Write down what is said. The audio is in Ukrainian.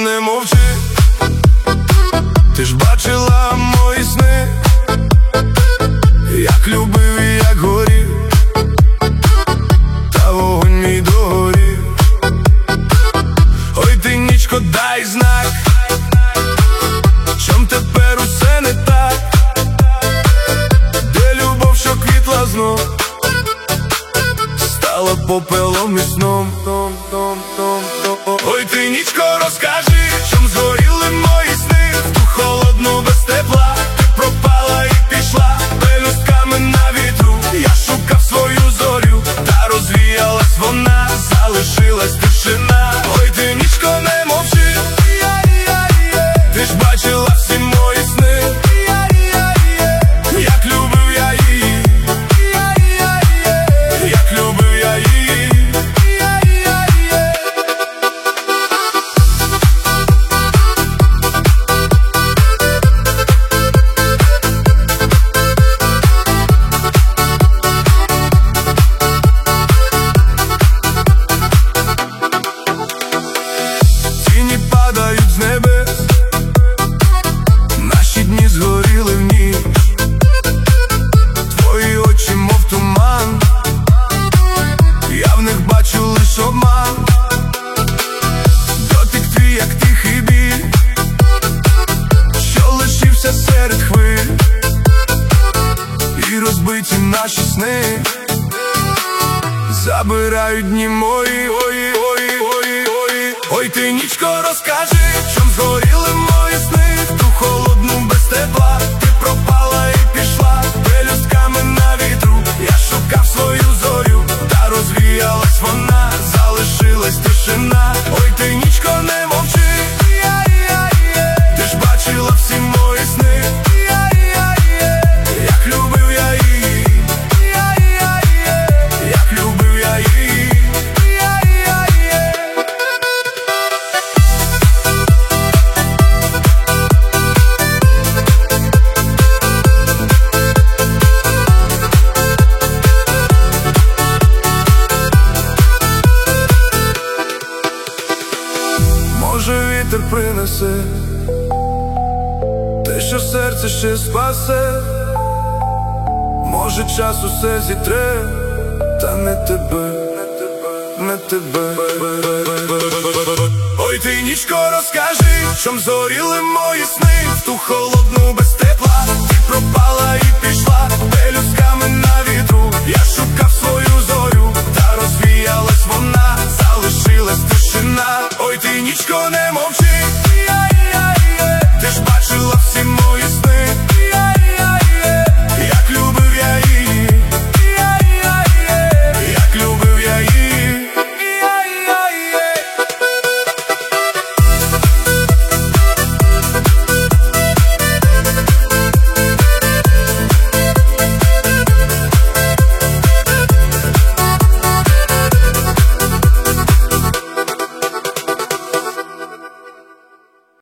не мовчи, ти ж бачила мої сни, як любив і як горів, та вогонь мій догорів. Ой, ти, нічко, дай знак, чом тепер усе не так, де любов, що квітла знов, стала попелом і сном. Ой, ти, нічко, розкажи, чом згоріли мої сни, в ту холодну без тепла. Ти пропала і пішла пелюстками на вітру. Я шукав свою зорю, та розвіялась вона, залишилась тишина. Ой, ти, нічко, не мовчи, ти ж бачила всі мої сни, як любив я її, як любив я її. Тіні падають з небес, наші дні згоріли в ніч. Твої очі, мов туман, я в них бачу лиш обман. Дотик твій, як тихий біль, що лишився серед хвиль, і розбиті наші сни забирають дні мої. Ой, ти, нічко, розкажи, чом згоріли мої сни, в ту холодну без тепла. Ти пропала і пішла пелюстками на вітру. Я шукав свою зорю, та розвіялась вона, залишилась тишина. Ой, ти, нічко, не мовчи, ти ж бачила всі мої сни, як любив я її, як любив я її. Може, вітер принесе те, що серце ще спасе, може, час усе зітре, та не тебе, не тебе. Ой, ти, нічко, розкажи, чом згоріли мої сни, в ту холодну без